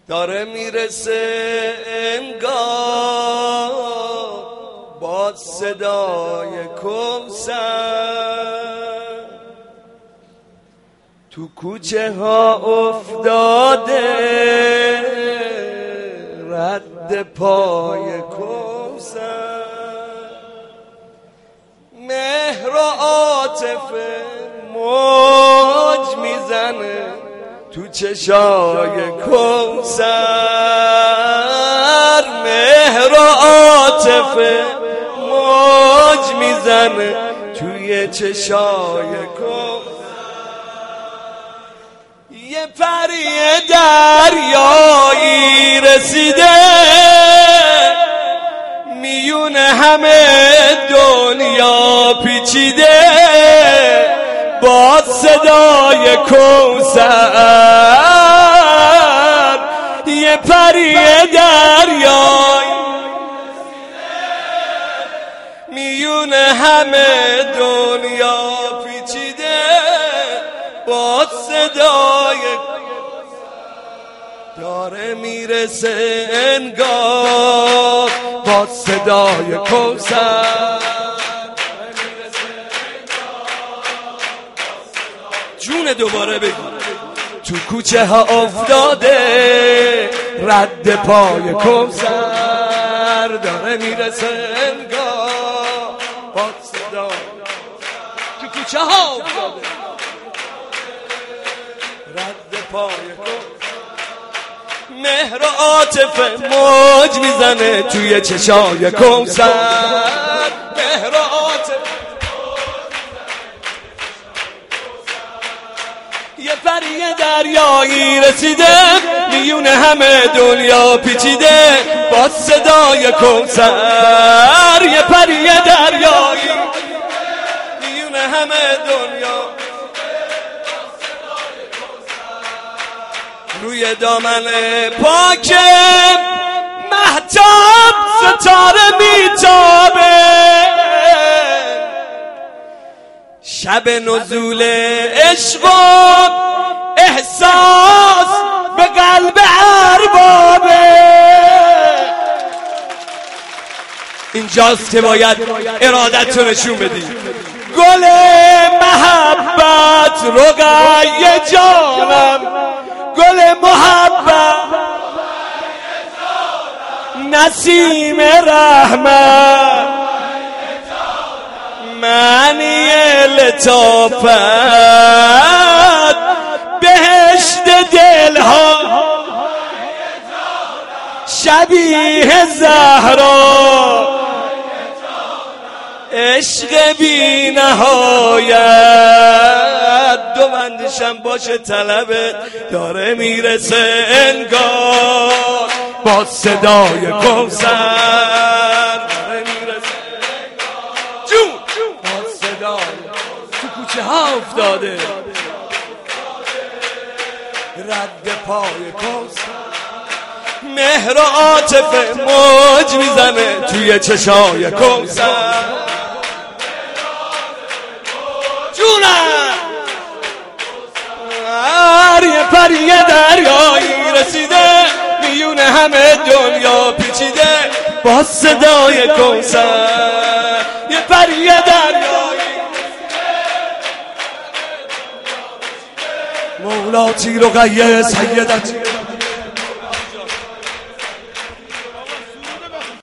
داره میرسه انگار با صدای کوثر، تو کوچه ها افتاده رد پای کوثر، مهر و عاطفه موج میزنه تو چشای کوثر، مهر و عاطفه موج میزنه توی چشای کوثر. یه پری دریایی رسیده میون همه دنیا پیچیده، با صدای کوثر. یه پری دریایی میون همه دنیا پیچیده، با صدای داره میرسه انگار با صدای کوثر. جون دوباره بگو. تو کوچه ها افتاده رد پای کوثر، داره میرسه انگار با صدای. تو کوچه ها افتاده رد پای کوثر، مهر و عاطفه موج میزنه توی چشای کوثر، مهر و عاطفه. یه پری دریایی رسیده میون همه دنیا پیچیده، با صدای کوثر. یه پری دریایی میون همه دنیا، روی دامن پاک مهتاب ستاره میتابه، شب نزول عشق و احساس به قلب اربابه. اینجاست که باید ارادت رو نشون بدی. گل محبت رقیه جانم، گل محبت نسیم رحمت، معنی لطافت بهشت دلها، شبیه زهرا عشق بی نهایت. دو بندشم باشه طلبت، داره میرسه انگار با صدای کوثر، داره میرسه جون با صدای. تو کوچه ها افتاده رد پای کوثر، مهر و عاطفه موج میزنه توی چشای کوثر. جونم یه پری دریایی رسیده میون همه دنیا پیچیده، با صدای کوثر. یه پری دریایی مولاتی رقیه سیدتی